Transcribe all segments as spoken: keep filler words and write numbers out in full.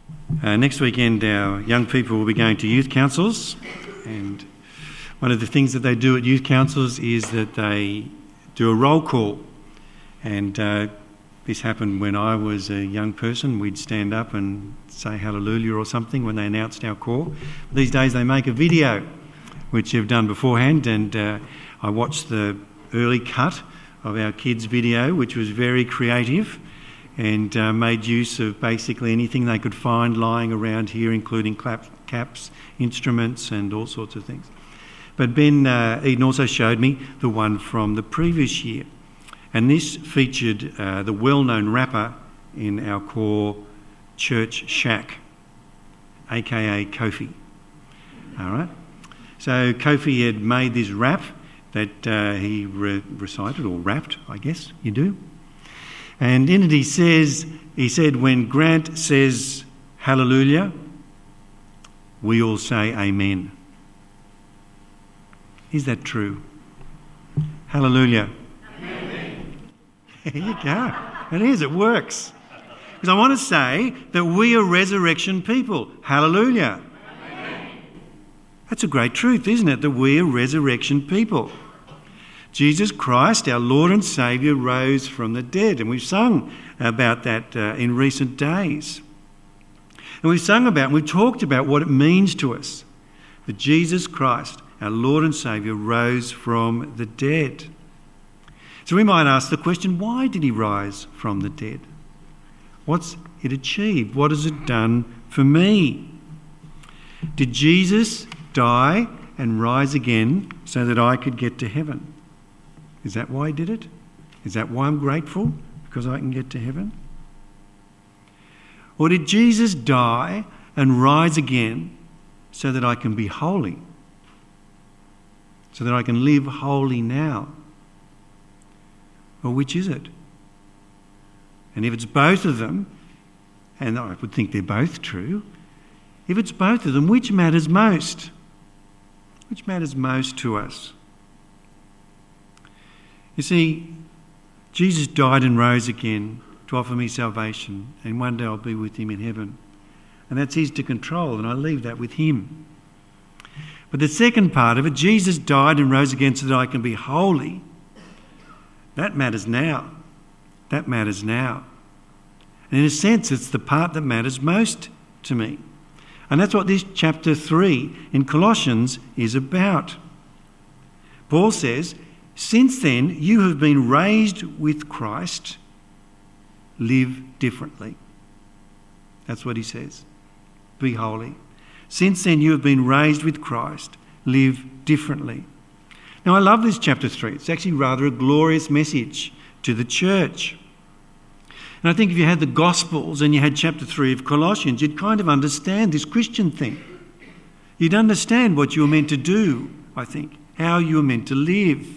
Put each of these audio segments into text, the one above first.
Uh, next weekend, our young people will be going to youth councils, and one of the things that they do at youth councils is that they do a roll call. And uh, this happened when I was a young person. We'd stand up and say hallelujah or something when they announced our call. These days they make a video, which they've done beforehand, and uh, I watched the early cut of our kids' video, which was very creative, and uh, made use of basically anything they could find lying around here, including clap, caps, instruments and all sorts of things. But Ben uh, Eden also showed me the one from the previous year, and this featured uh, the well-known rapper in our core, Church Shack, aka Kofi. All right? So Kofi had made this rap that uh, he re- recited, or rapped, I guess you do. And in it he says, he said, when Grant says hallelujah, we all say amen. Is that true? Hallelujah. Amen. There you go. It is, it works. Because I want to say that we are resurrection people. Hallelujah. Amen. That's a great truth, isn't it? That we are resurrection people. Jesus Christ, our Lord and Saviour, rose from the dead. And we've sung about that uh, in recent days. And we've sung about and we've talked about what it means to us that Jesus Christ, our Lord and Saviour, rose from the dead. So we might ask the question, why did he rise from the dead? What's it achieved? What has it done for me? Did Jesus die and rise again so that I could get to heaven? Is that why he did it? Is that why I'm grateful? Because I can get to heaven? Or did Jesus die and rise again so that I can be holy? So that I can live holy now? Or which is it? And if it's both of them, and I would think they're both true, if it's both of them, which matters most? Which matters most to us? You see, Jesus died and rose again to offer me salvation, and one day I'll be with him in heaven. And that's his to control, and I leave that with him. But the second part of it, Jesus died and rose again so that I can be holy, that matters now. That matters now. And in a sense, it's the part that matters most to me. And that's what this chapter three in Colossians is about. Paul says, since then you have been raised with Christ, live differently. That's what he says. Be holy. Since then you have been raised with Christ, live differently. Now I love this chapter three. It's actually rather a glorious message to the church. And I think if you had the Gospels and you had chapter three of Colossians, you'd kind of understand this Christian thing. You'd understand what you were meant to do, I think, how you were meant to live.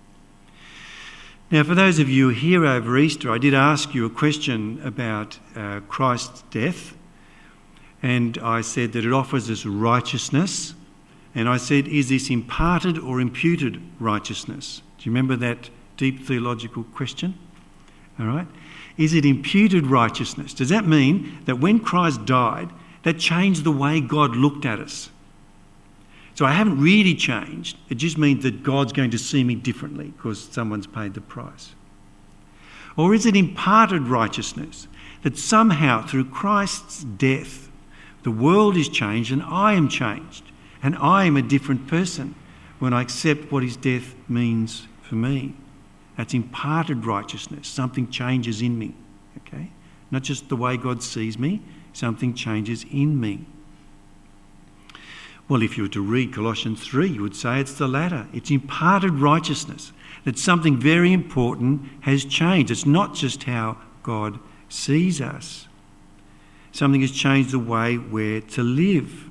Now, for those of you here over Easter, I did ask you a question about uh, Christ's death, and I said that it offers us righteousness, and I said, is this imparted or imputed righteousness? Do you remember that deep theological question? All right. Is it imputed righteousness? Does that mean that when Christ died, that changed the way God looked at us? So I haven't really changed. It just means that God's going to see me differently because someone's paid the price. Or is it imparted righteousness? That somehow through Christ's death, the world is changed and I am changed. And I am a different person when I accept what his death means for me. That's imparted righteousness. Something changes in me, okay? Not just the way God sees me, something changes in me. Well, if you were to read Colossians three, you would say it's the latter. It's imparted righteousness, that something very important has changed. It's not just how God sees us. Something has changed the way we're to live.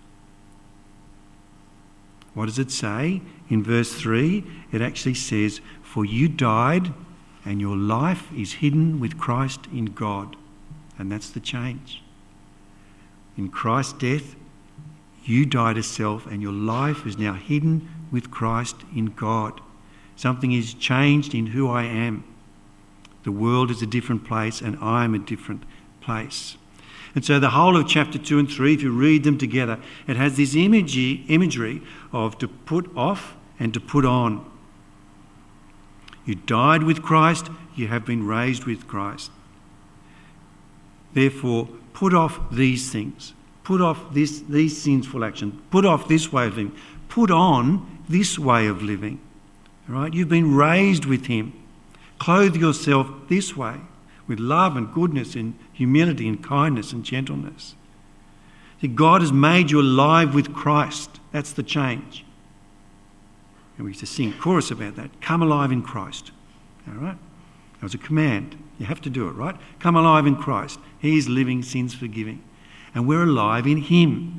What does it say? In verse three, it actually says, for you died and your life is hidden with Christ in God. And that's the change. In Christ's death, you died to self and your life is now hidden with Christ in God. Something is changed in who I am. The world is a different place and I am a different place. And so the whole of chapter two and three, if you read them together, it has this imagery, imagery of to put off and to put on. You died with Christ, you have been raised with Christ. Therefore, put off these things. Put off this, these sinful actions. Put off this way of living. Put on this way of living. All right? You've been raised with him. Clothe yourself this way, with love and goodness and humility and kindness and gentleness. See, God has made you alive with Christ. That's the change. And we used to sing a chorus about that. Come alive in Christ. All right? That was a command. You have to do it, right? Come alive in Christ. He is living, sins forgiving. And we're alive in him.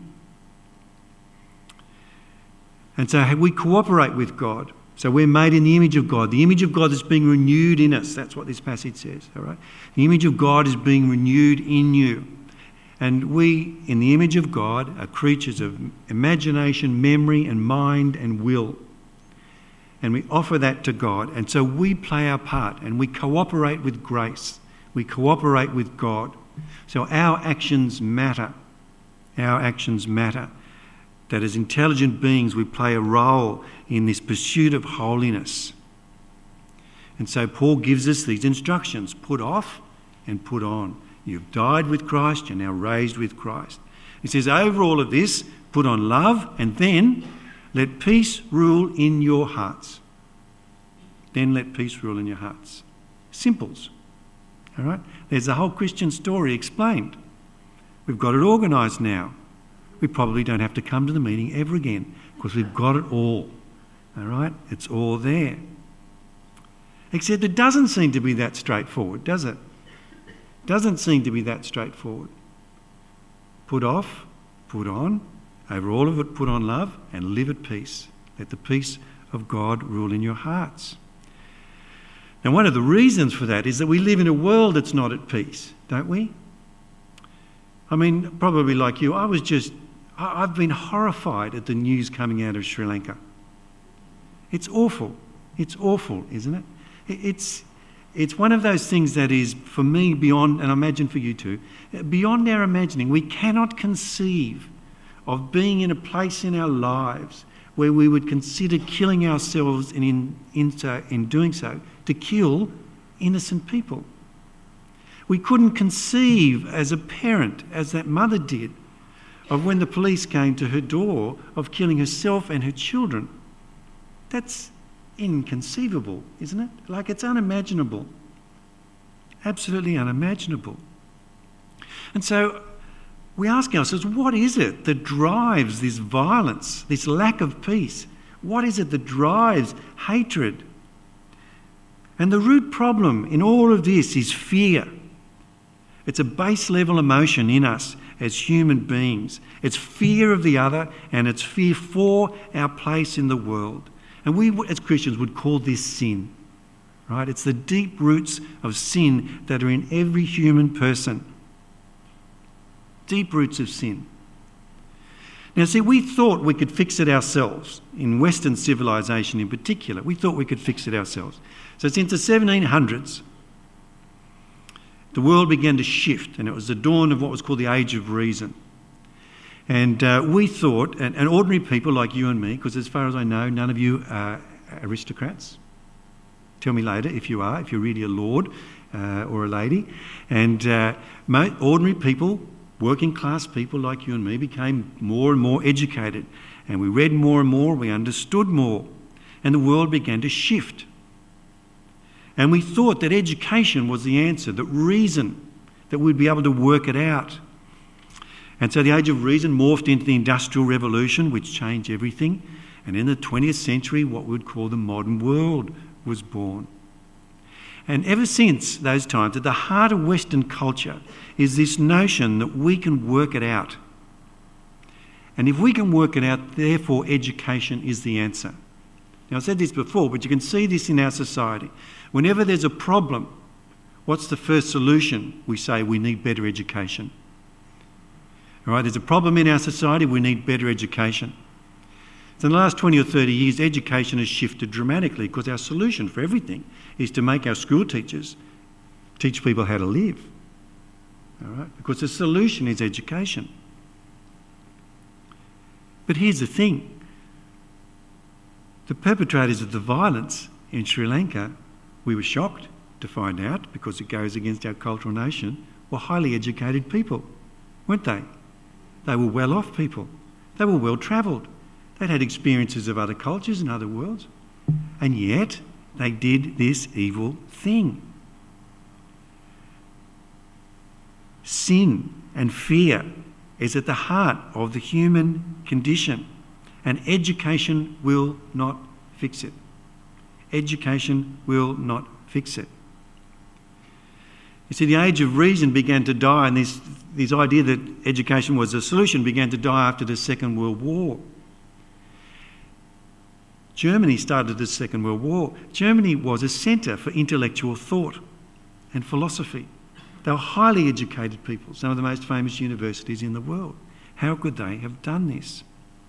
And so we cooperate with God. So we're made in the image of God. The image of God is being renewed in us. That's what this passage says, all right? The image of God is being renewed in you. And we, in the image of God, are creatures of imagination, memory and mind and will. And we offer that to God. And so we play our part and we cooperate with grace. We cooperate with God. So our actions matter. Our actions matter. That as intelligent beings we play a role in this pursuit of holiness. And so Paul gives us these instructions. Put off and put on. You've died with Christ, you're now raised with Christ. He says over all of this, put on love and then let peace rule in your hearts. Then let peace rule in your hearts. Simples. All right? There's the whole Christian story explained. We've got it organised now. We probably don't have to come to the meeting ever again because we've got it all. All right? It's all there. Except it doesn't seem to be that straightforward, does it? Doesn't seem to be that straightforward. Put off, put on, over all of it put on love and live at peace. Let the peace of God rule in your hearts. Now, one of the reasons for that is that we live in a world that's not at peace, don't we? I mean, probably like you, I was just, I've been horrified at the news coming out of Sri Lanka. It's awful. It's awful, isn't it? It's, it's one of those things that is, for me, beyond, and I imagine for you too, beyond our imagining. We cannot conceive of being in a place in our lives where we would consider killing ourselves and in, in, so, in doing so, to kill innocent people. We couldn't conceive as a parent, as that mother did, of when the police came to her door of killing herself and her children. That's inconceivable, isn't it? Like, it's unimaginable. Absolutely unimaginable. And so we ask ourselves, what is it that drives this violence, this lack of peace? What is it that drives hatred? And the root problem in all of this is fear. It's a base level emotion in us as human beings. It's fear of the other and it's fear for our place in the world. And we as Christians would call this sin, right? It's the deep roots of sin that are in every human person. Deep roots of sin. Now, see, we thought we could fix it ourselves, in Western civilization in particular. We thought we could fix it ourselves. So since the seventeen hundreds, the world began to shift, and it was the dawn of what was called the Age of Reason. And uh, we thought, and, and ordinary people like you and me, because as far as I know, none of you are aristocrats. Tell me later if you are, if you're really a lord uh, or a lady. And uh, ordinary people, working class people like you and me, became more and more educated. And we read more and more, we understood more. And the world began to shift. And we thought that education was the answer, that reason, that we'd be able to work it out. And so the Age of Reason morphed into the Industrial Revolution, which changed everything. And in the twentieth century, what we would call the modern world was born. And ever since those times, at the heart of Western culture is this notion that we can work it out. And if we can work it out, therefore education is the answer. Now, I said this before, but you can see this in our society. Whenever there's a problem, what's the first solution? We say we need better education. All right, there's a problem in our society, we need better education. So in the last twenty or thirty years, education has shifted dramatically because our solution for everything is to make our school teachers teach people how to live. all right? Because the solution is education. But here's the thing. The perpetrators of the violence in Sri Lanka, we were shocked to find out, because it goes against our cultural nation, were highly educated people, weren't they? They were well-off people. They were well-travelled. They'd had experiences of other cultures and other worlds. And yet, they did this evil thing. Sin and fear is at the heart of the human condition, and education will not fix it. Education will not fix it. You see, the age of reason began to die, and this, this idea that education was a solution began to die after the Second World War. Germany started the Second World War. Germany was a centre for intellectual thought and philosophy. They were highly educated people, some of the most famous universities in the world. How could they have done this?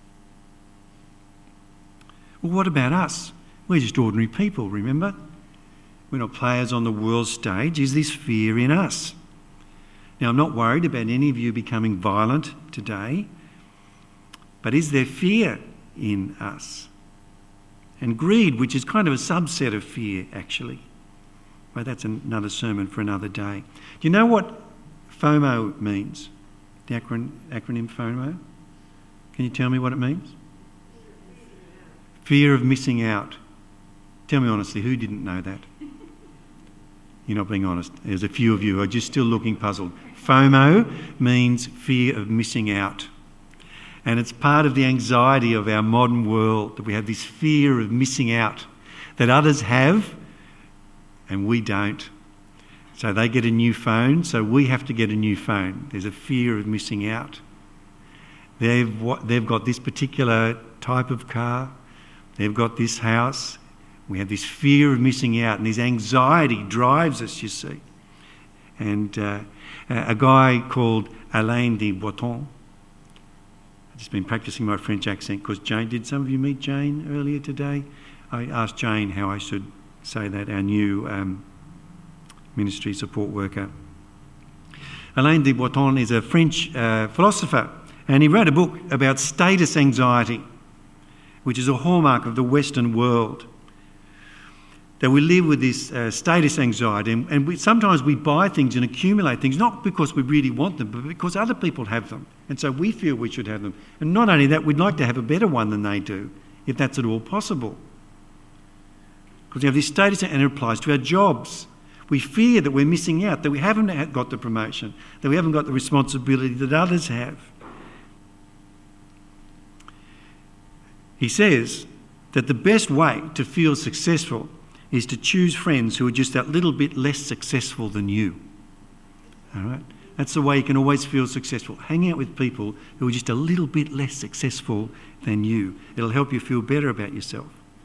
Well, what about us? We're just ordinary people, remember? We're not players on the world stage. Is this fear in us? Now, I'm not worried about any of you becoming violent today, but is there fear in us? And greed, which is kind of a subset of fear, actually. Well, that's another sermon for another day. Do you know what FOMO means? The acron- acronym FOMO? Can you tell me what it means? Fear of missing out. Tell me honestly, who didn't know that? You're not being honest. There's a few of you who are just still looking puzzled. FOMO means fear of missing out. And it's part of the anxiety of our modern world, that we have this fear of missing out, that others have and we don't. So they get a new phone, so we have to get a new phone. There's a fear of missing out. They've, they've got this particular type of car. They've got this house. We have this fear of missing out, and this anxiety drives us, you see. And uh, a guy called Alain de Botton, I've just been practising my French accent because Jane, did some of you meet Jane earlier today? I asked Jane how I should say that, our new um, ministry support worker. Alain de Botton is a French uh, philosopher, and he wrote a book about status anxiety, which is a hallmark of the Western world. That we live with this uh, status anxiety, and, and we, sometimes we buy things and accumulate things, not because we really want them, but because other people have them. And so we feel we should have them. And not only that, we'd like to have a better one than they do, if that's at all possible. Because we have this status, and it applies to our jobs. We fear that we're missing out, that we haven't got the promotion, that we haven't got the responsibility that others have. He says that the best way to feel successful is to choose friends who are just that little bit less successful than you. All right? That's the way you can always feel successful. Hang out with people who are just a little bit less successful than you. It'll help you feel better about yourself.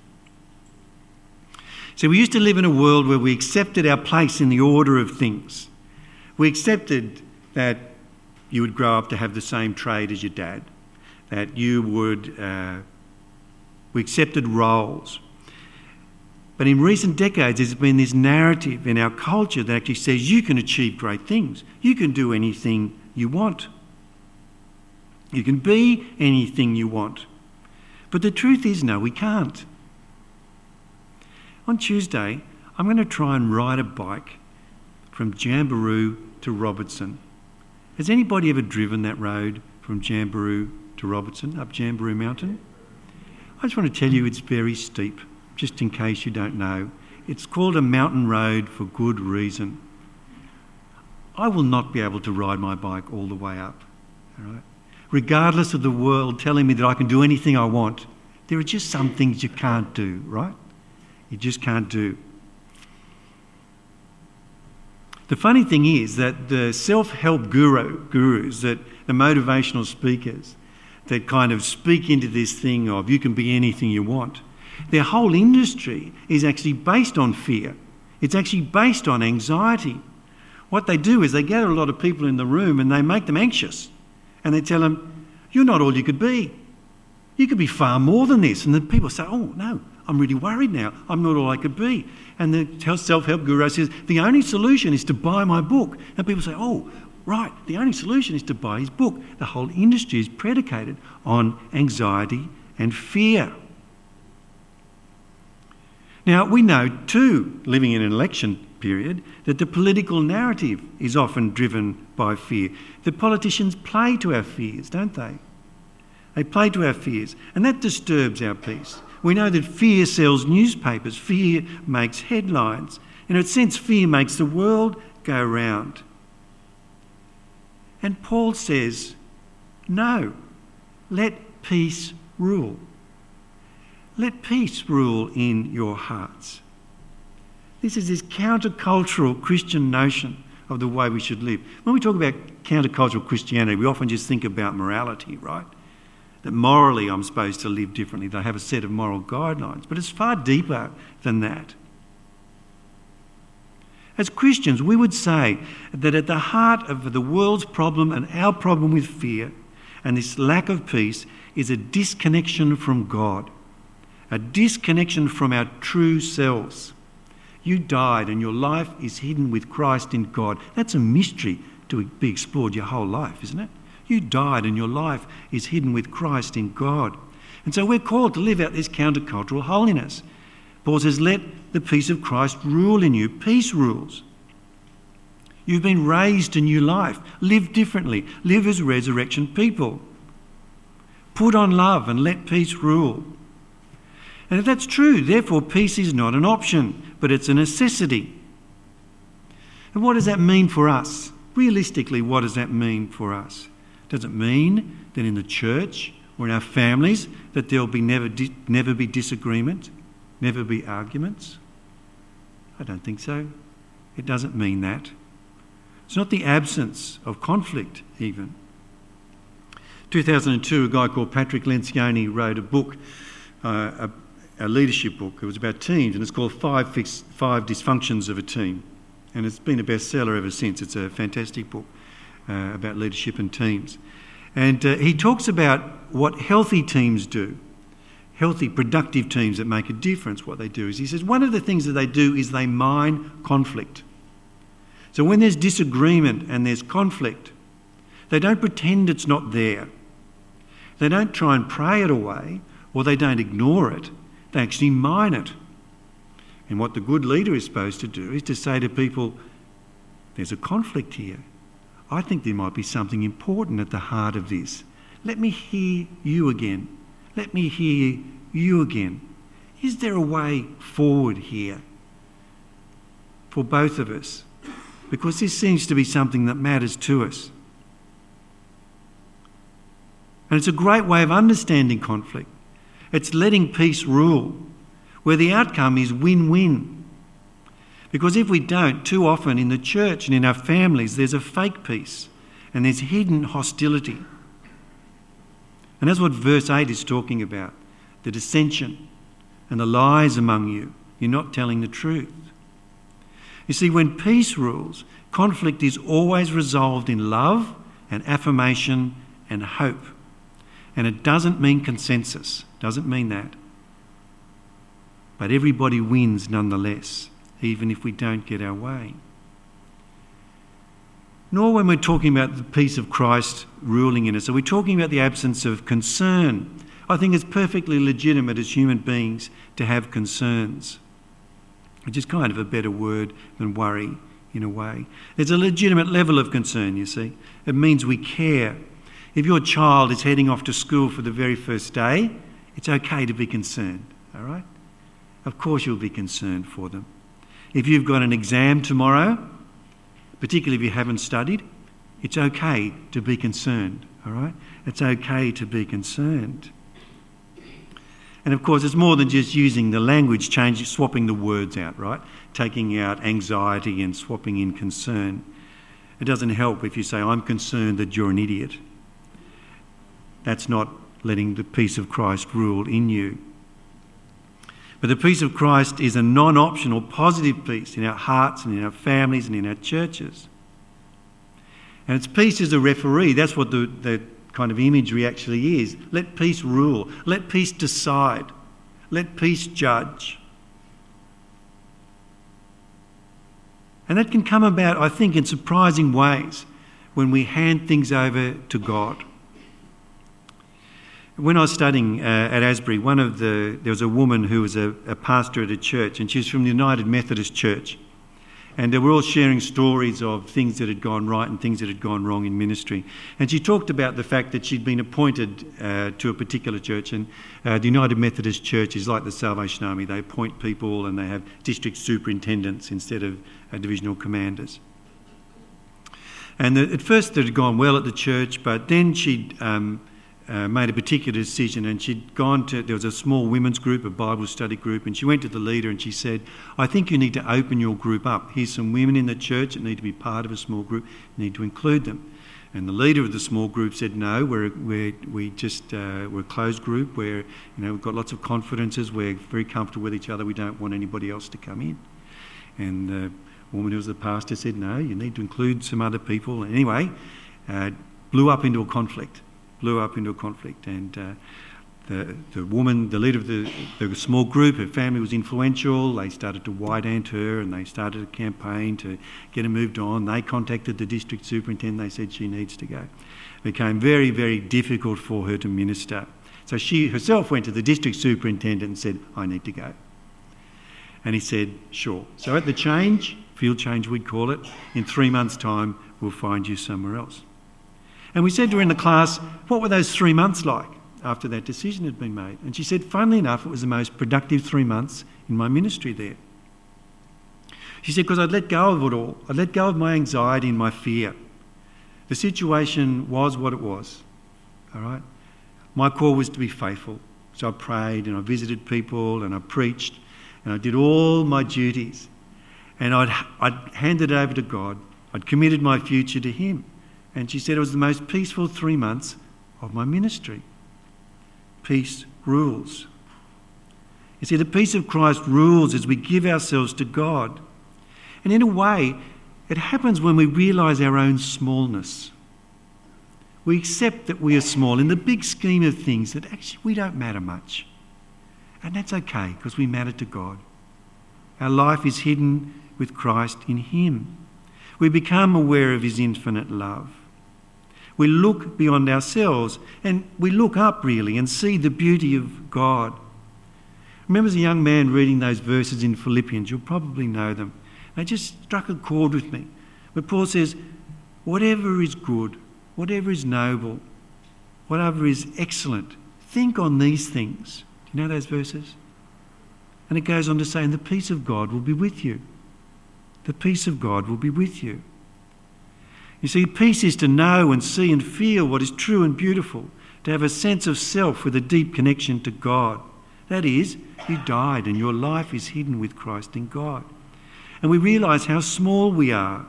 So we used to live in a world where we accepted our place in the order of things. We accepted that you would grow up to have the same trade as your dad, that you would... Uh, we accepted roles. But in recent decades, there's been this narrative in our culture that actually says you can achieve great things. You can do anything you want. You can be anything you want. But the truth is, no, we can't. On Tuesday, I'm going to try and ride a bike from Jamberoo to Robertson. Has anybody ever driven that road from Jamberoo to Robertson, up Jamberoo Mountain? I just want to tell you it's very steep, just in case you don't know. It's called a mountain road for good reason. I will not be able to ride my bike all the way up, all right? Regardless of the world telling me that I can do anything I want, there are just some things you can't do, right? You just can't do. The funny thing is that the self-help guru, gurus, that the motivational speakers that kind of speak into this thing of you can be anything you want, their whole industry is actually based on fear. It's actually based on anxiety. What they do is they gather a lot of people in the room and they make them anxious. And they tell them, you're not all you could be. You could be far more than this. And then people say, oh, no, I'm really worried now. I'm not all I could be. And the self-help guru says, the only solution is to buy my book. And people say, oh, right, the only solution is to buy his book. The whole industry is predicated on anxiety and fear. Now, we know too, living in an election period, that the political narrative is often driven by fear. The politicians play to our fears, don't they? They play to our fears, and that disturbs our peace. We know that fear sells newspapers, fear makes headlines. In a sense, fear makes the world go round. And Paul says, no, let peace rule. Let peace rule in your hearts. This is this countercultural Christian notion of the way we should live. When we talk about countercultural Christianity, we often just think about morality, right? That morally I'm supposed to live differently. They have a set of moral guidelines. But it's far deeper than that. As Christians, we would say that at the heart of the world's problem and our problem with fear and this lack of peace is a disconnection from God, a disconnection from our true selves. You died and your life is hidden with Christ in God. That's a mystery to be explored your whole life, isn't it? You died and your life is hidden with Christ in God. And so we're called to live out this countercultural holiness. Paul says, let the peace of Christ rule in you. Peace rules. You've been raised to new life. Live differently. Live as resurrection people. Put on love and let peace rule. And if that's true, therefore peace is not an option, but it's a necessity. And what does that mean for us? Realistically, what does that mean for us? Does it mean that in the church or in our families that there'll be never, di- never be disagreement? Never be arguments? I don't think so. It doesn't mean that. It's not the absence of conflict, even. two thousand two, a guy called Patrick Lencioni wrote a book, uh, a, a leadership book. It was about teams, and it's called Five, Fix, Five Dysfunctions of a Team. And it's been a bestseller ever since. It's a fantastic book uh, about leadership and teams. And uh, he talks about what healthy teams do. Healthy, productive teams that make a difference, what they do is, he says, one of the things that they do is they mine conflict. So when there's disagreement and there's conflict, they don't pretend it's not there. They don't try and pray it away, or they don't ignore it. They actually mine it. And what the good leader is supposed to do is to say to people, there's a conflict here. I think there might be something important at the heart of this. Let me hear you again. Let me hear you again. Is there a way forward here for both of us? Because this seems to be something that matters to us. And it's a great way of understanding conflict. It's letting peace rule, where the outcome is win-win. Because if we don't, too often in the church and in our families, there's a fake peace and there's hidden hostility. And that's what verse eight is talking about, the dissension and the lies among you. You're not telling the truth. You see, when peace rules, conflict is always resolved in love and affirmation and hope. And it doesn't mean consensus, doesn't mean that. But everybody wins nonetheless, even if we don't get our way. Nor when we're talking about the peace of Christ ruling in us, are we talking about the absence of concern. I think it's perfectly legitimate as human beings to have concerns, which is kind of a better word than worry in a way. There's a legitimate level of concern, you see. It means we care. If your child is heading off to school for the very first day, it's okay to be concerned, all right? Of course you'll be concerned for them. If you've got an exam tomorrow, particularly if you haven't studied, it's okay to be concerned, all right? It's okay to be concerned. And of course, it's more than just using the language, changing, swapping the words out, right? Taking out anxiety and swapping in concern. It doesn't help if you say, I'm concerned that you're an idiot. That's not letting the peace of Christ rule in you. But the peace of Christ is a non-optional, positive peace in our hearts and in our families and in our churches. And it's peace as a referee. That's what the, the kind of imagery actually is. Let peace rule. Let peace decide. Let peace judge. And that can come about, I think, in surprising ways. when we hand things over to God. When I was studying uh, at Asbury, one of the there was a woman who was a, a pastor at a church, and she was from the United Methodist Church. And they were all sharing stories of things that had gone right and things that had gone wrong in ministry. And she talked about the fact that she'd been appointed uh, to a particular church. And uh, the United Methodist Church is like the Salvation Army. They appoint people and they have district superintendents instead of uh, divisional commanders. And the, at first it had gone well at the church, but then she'd um, uh, made a particular decision, and she'd gone to, there was a small women's group, a Bible study group, and she went to the leader and she said, I think you need to open your group up. Here's some women in the church that need to be part of a small group. You need to include them. And the leader of the small group said, no, we're, we're, we just, uh, we're a closed group. We're, you know, we've got lots of confidences. We're very comfortable with each other. We don't want anybody else to come in. And the woman who was the pastor said, no, you need to include some other people. Anyway, uh, blew up into a conflict. blew up into a conflict, and uh, the the woman, the leader of the, the small group, her family was influential. They started to white ant her, and they started a campaign to get her moved on. They contacted the district superintendent. They said she needs to go. It became very, very difficult for her to minister. So she herself went to the district superintendent and said, I need to go. And he said, sure. So at the change, field change we'd call it, in three months' time, we'll find you somewhere else. And we said to her in the class, what were those three months like after that decision had been made? And she said, funnily enough, it was the most productive three months in my ministry there. She said, because I'd let go of it all. I'd let go of my anxiety and my fear. The situation was what it was, all right? My call was to be faithful. So I prayed and I visited people and I preached and I did all my duties. And I'd, I'd handed it over to God. I'd committed my future to Him. And she said it was the most peaceful three months of my ministry. Peace rules. You see, the peace of Christ rules as we give ourselves to God. And in a way, it happens when we realise our own smallness. We accept that we are small in the big scheme of things, that actually we don't matter much. And that's okay, because we matter to God. Our life is hidden with Christ in Him. We become aware of His infinite love. We look beyond ourselves and we look up really and see the beauty of God. I remember as a young man reading those verses in Philippians, you'll probably know them. They just struck a chord with me. Where Paul says, whatever is good, whatever is noble, whatever is excellent, think on these things. Do you know those verses? And it goes on to say, and the peace of God will be with you. The peace of God will be with you. You see, peace is to know and see and feel what is true and beautiful, to have a sense of self with a deep connection to God. That is, you died and your life is hidden with Christ in God. And we realise how small we are.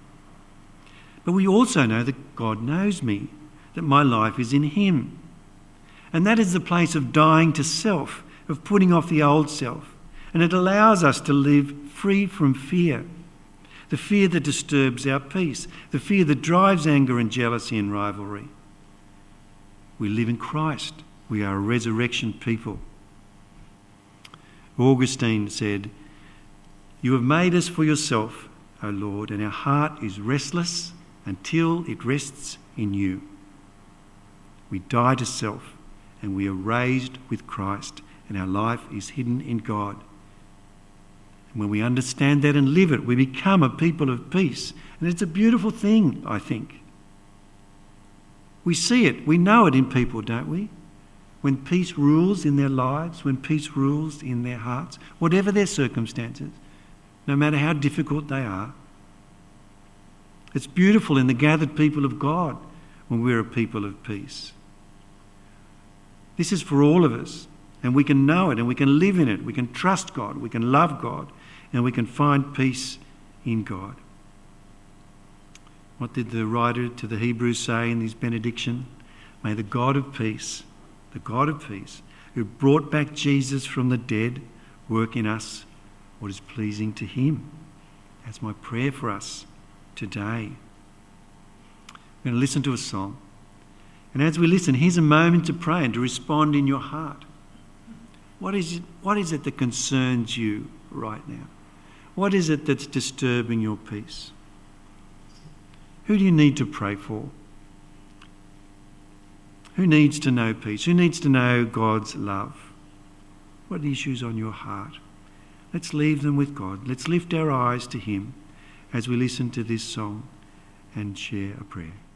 But we also know that God knows me, that my life is in Him. And that is the place of dying to self, of putting off the old self. And it allows us to live free from fear. The fear that disturbs our peace, the fear that drives anger and jealousy and rivalry. We live in Christ. We are a resurrection people. Augustine said, you have made us for yourself, O Lord, and our heart is restless until it rests in you. We die to self and we are raised with Christ, and our life is hidden in God. When we understand that and live it, we become a people of peace. And it's a beautiful thing, I think. We see it, we know it in people, don't we? When peace rules in their lives, when peace rules in their hearts, whatever their circumstances, no matter how difficult they are. It's beautiful in the gathered people of God when we're a people of peace. This is for all of us, and we can know it and we can live in it. We can trust God, we can love God, and we can find peace in God. What did the writer to the Hebrews say in his benediction? May the God of peace, the God of peace, who brought back Jesus from the dead, work in us what is pleasing to Him. That's my prayer for us today. We're going to listen to a song. And as we listen, here's a moment to pray and to respond in your heart. What is it, what is it that concerns you right now? What is it that's disturbing your peace? Who do you need to pray for? Who needs to know peace? Who needs to know God's love? What are the issues on your heart? Let's leave them with God. Let's lift our eyes to him as we listen to this song and share a prayer.